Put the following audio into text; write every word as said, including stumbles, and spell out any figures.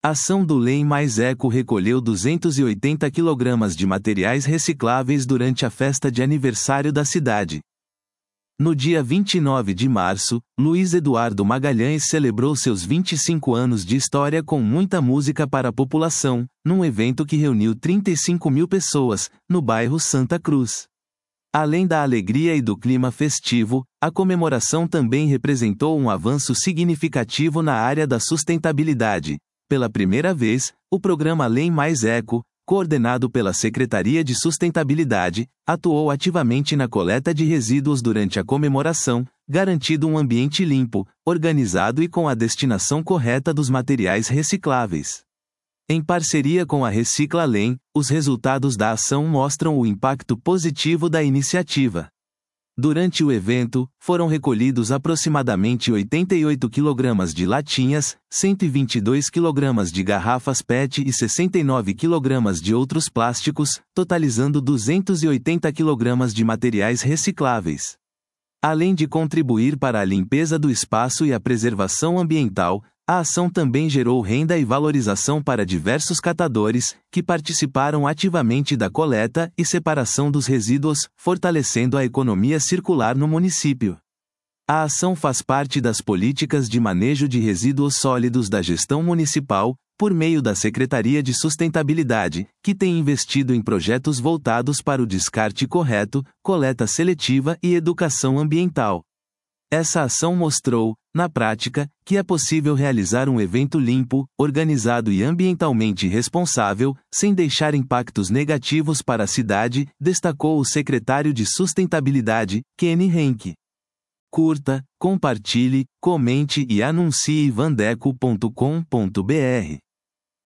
Ação do Lem Mais Eco recolheu duzentos e oitenta quilogramas de materiais recicláveis durante a festa de aniversário da cidade. No dia vinte e nove de março, Luiz Eduardo Magalhães celebrou seus vinte e cinco anos de história com muita música para a população, num evento que reuniu trinta e cinco mil pessoas, no bairro Santa Cruz. Além da alegria e do clima festivo, a comemoração também representou um avanço significativo na área da sustentabilidade. Pela primeira vez, o programa Lem Mais Eco, coordenado pela Secretaria de Sustentabilidade, atuou ativamente na coleta de resíduos durante a comemoração, garantindo um ambiente limpo, organizado e com a destinação correta dos materiais recicláveis. Em parceria com a Recicla Lem, os resultados da ação mostram o impacto positivo da iniciativa. Durante o evento, foram recolhidos aproximadamente oitenta e oito quilogramas de latinhas, cento e vinte e dois quilogramas de garrafas P E T e sessenta e nove quilogramas de outros plásticos, totalizando duzentos e oitenta quilogramas de materiais recicláveis. Além de contribuir para a limpeza do espaço e a preservação ambiental, a ação também gerou renda e valorização para diversos catadores, que participaram ativamente da coleta e separação dos resíduos, fortalecendo a economia circular no município. A ação faz parte das políticas de manejo de resíduos sólidos da gestão municipal, por meio da Secretaria de Sustentabilidade, que tem investido em projetos voltados para o descarte correto, coleta seletiva e educação ambiental. Essa ação mostrou, na prática, que é possível realizar um evento limpo, organizado e ambientalmente responsável, sem deixar impactos negativos para a cidade, destacou o secretário de Sustentabilidade, Kenny Henke. Curta, compartilhe, comente e anuncie vandeco ponto com ponto br.